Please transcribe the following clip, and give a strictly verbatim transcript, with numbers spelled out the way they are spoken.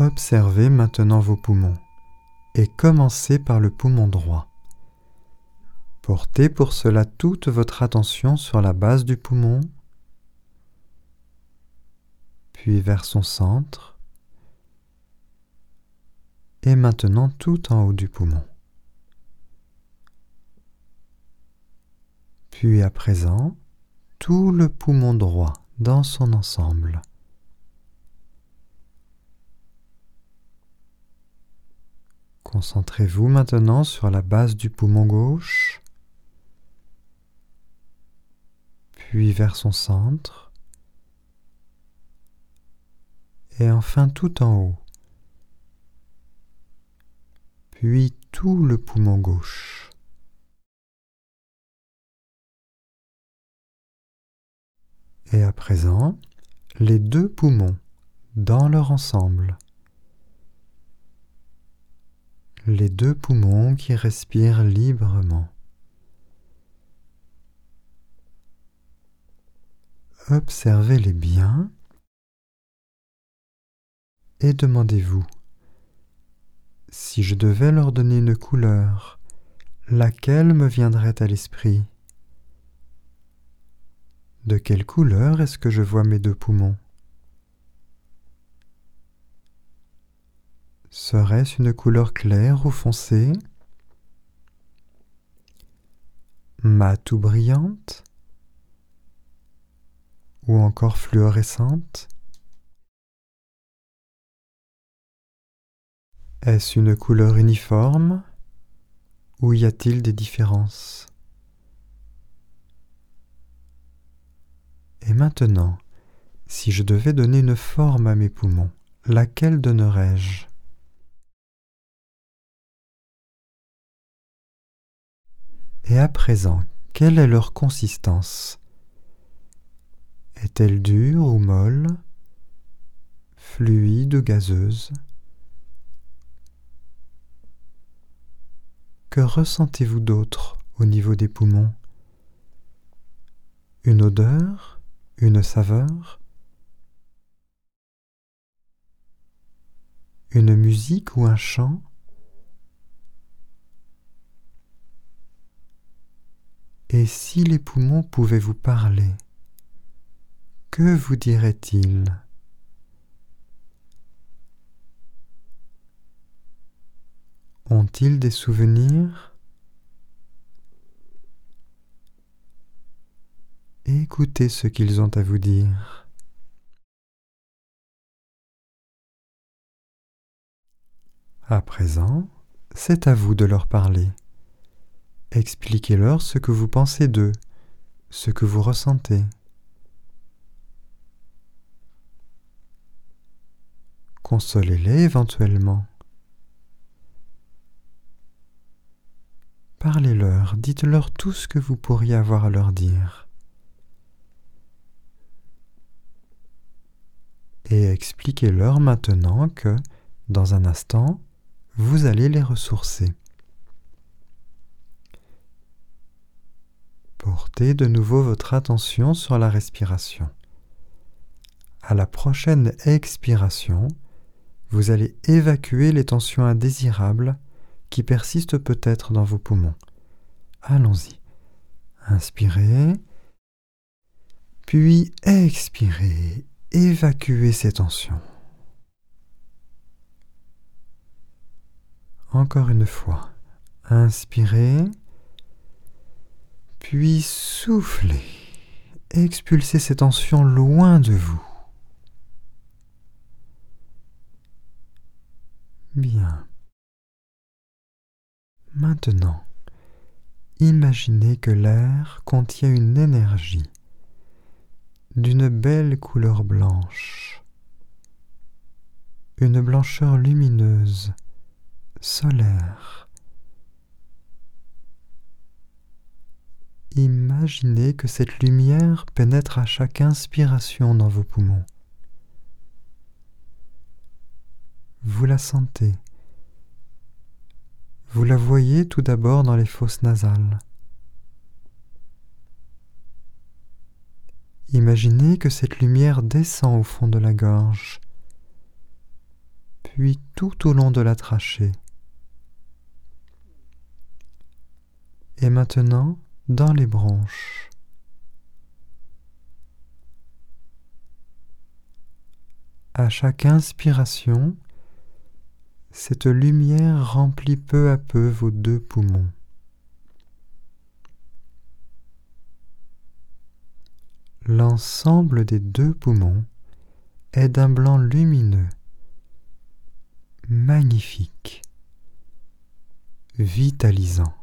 Observez maintenant vos poumons et commencez par le poumon droit. Portez pour cela toute votre attention sur la base du poumon, puis vers son centre, et maintenant tout en haut du poumon. Puis à présent, tout le poumon droit dans son ensemble. Concentrez-vous maintenant sur la base du poumon gauche, puis vers son centre, et enfin tout en haut, puis tout le poumon gauche. Et à présent, les deux poumons dans leur ensemble. Les deux poumons qui respirent librement. Observez-les bien et demandez-vous, si je devais leur donner une couleur, laquelle me viendrait à l'esprit? De quelle couleur est-ce que je vois mes deux poumons? Serait-ce une couleur claire ou foncée? Mate ou brillante? Ou encore fluorescente? Est-ce une couleur uniforme? Ou y a-t-il des différences? Et maintenant, si je devais donner une forme à mes poumons, laquelle donnerais-je? Et à présent, quelle est leur consistance? Est-elle dure ou molle? Fluide ou gazeuse? Que ressentez-vous d'autre au niveau des poumons? Une odeur? Une saveur? Une musique ou un chant? Et si les poumons pouvaient vous parler, que vous diraient-ils? Ont-ils des souvenirs? Écoutez ce qu'ils ont à vous dire. À présent, c'est à vous de leur parler. Expliquez-leur ce que vous pensez d'eux, ce que vous ressentez. Consolez-les éventuellement. Parlez-leur, dites-leur tout ce que vous pourriez avoir à leur dire. Et expliquez-leur maintenant que, dans un instant, vous allez les ressourcer. Portez de nouveau votre attention sur la respiration. À la prochaine expiration, vous allez évacuer les tensions indésirables qui persistent peut-être dans vos poumons. Allons-y. Inspirez, puis expirez. Évacuez ces tensions. Encore une fois. Inspirez, puis soufflez. Expulsez ces tensions loin de vous. Bien. Maintenant, imaginez que l'air contient une énergie d'une belle couleur blanche, une blancheur lumineuse, solaire. Imaginez que cette lumière pénètre à chaque inspiration dans vos poumons. Vous la sentez. Vous la voyez tout d'abord dans les fosses nasales. Imaginez que cette lumière descend au fond de la gorge, puis tout au long de la trachée. Et maintenant, dans les bronches. À chaque inspiration, cette lumière remplit peu à peu vos deux poumons. L'ensemble des deux poumons est d'un blanc lumineux, magnifique, vitalisant.